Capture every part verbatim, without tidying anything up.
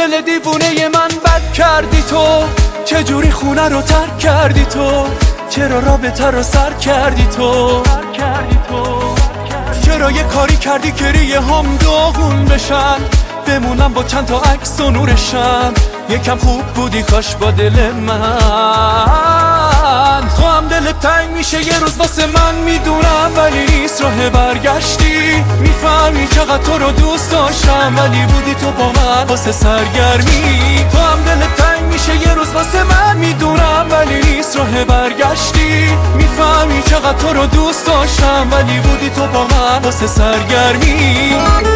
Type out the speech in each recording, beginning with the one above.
دل دیوونه من بد کردی تو، چجوری خونه رو ترک کردی تو، چرا رابطه رو سر کردی تو، چرا یه کاری کردی که ریه هم داغون بشن، بمونم با چند تا عکس و نورشم، یکم خوب بودی کاش با دل من. تو هم دل تنگ میشه یه روز واسه من میدونم، ولی نیست راه برگشتی، میفهمی چقدر تو رو دوست داشتم، ولی بودی تو با من واسه سرگرمی. تو هم دل تنگ میشه یه روز واسه من میدونم، ولی نیست راه برگشتی، میفهمی چقدر تو رو دوست داشتم، ولی بودی تو با من واسه سرگرمی.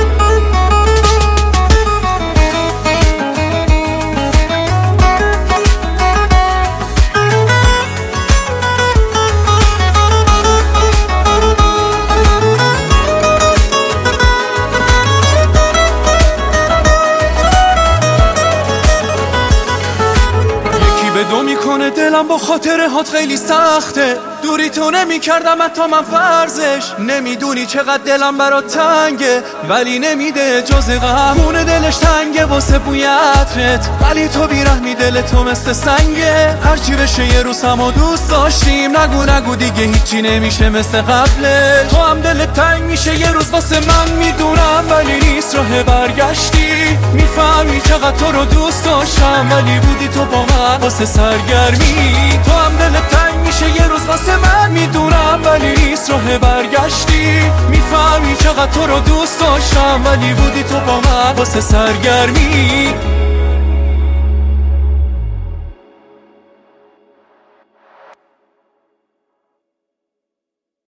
دو میکنه دلم با خاطره هات خیلی سخته، دوری تو نمی کردم حتی من فرضش، نمیدونی چقدر دلم برات تنگه، ولی نمیده جز غم. خونه دلش تنگه واسه بوی عطرت، ولی تو بیرحمی دل تو مثل سنگه، هرچی بشه یه روز همو دوست داشتیم، نگو نگو دیگه هیچی نمیشه مثل قبلش. تو هم دل تنگ میشه یه روز واسه من میدونم، ولی نیست راه برگشتی، میفهمی چقدر تو رو دوست داشتم، ولی بودی تو با من واسه سرگرمی. تو هم دل تنگ میشه یه روز واسه من میدونم، ولی نیست راه برگشتی، میفهمی چقدر تو رو دوست داشتم، ولی بودی تو با من واسه سرگرمی.